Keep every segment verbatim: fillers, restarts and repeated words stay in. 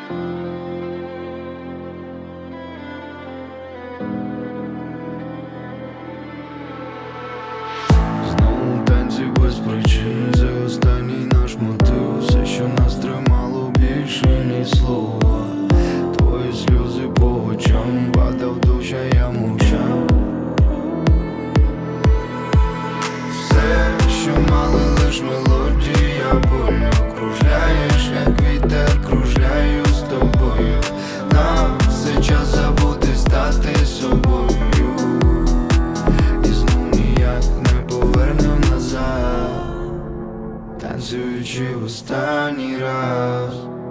Знову танці без причин, це останній наш мотив. Все, що нас тримало більше, ніж слова. Твої сльози по очам, падав дощ, а я мовчав. Все, що мали лиш мелодія болю. Кружляєш, як вітер, кружляю з тобою. Нам все час забути, стати собою. І знов ніяк не повернем назад, танцюючи в останній раз.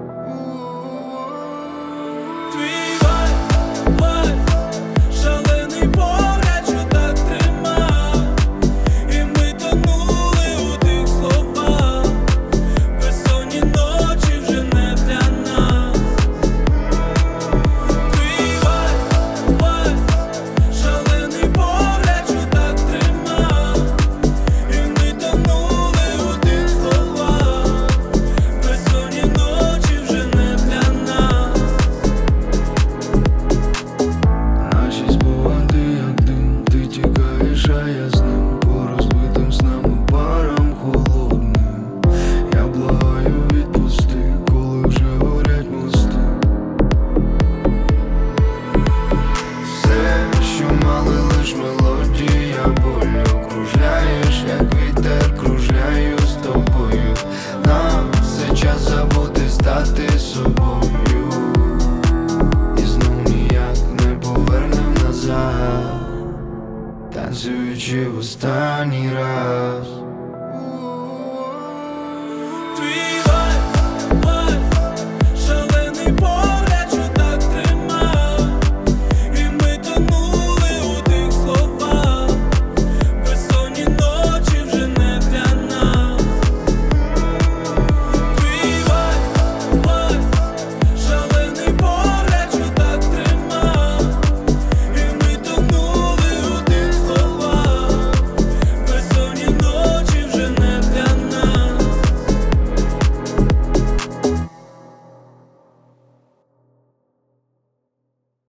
Стати собою, і знов ніяк не повернем назад, танцюючи в останній раз.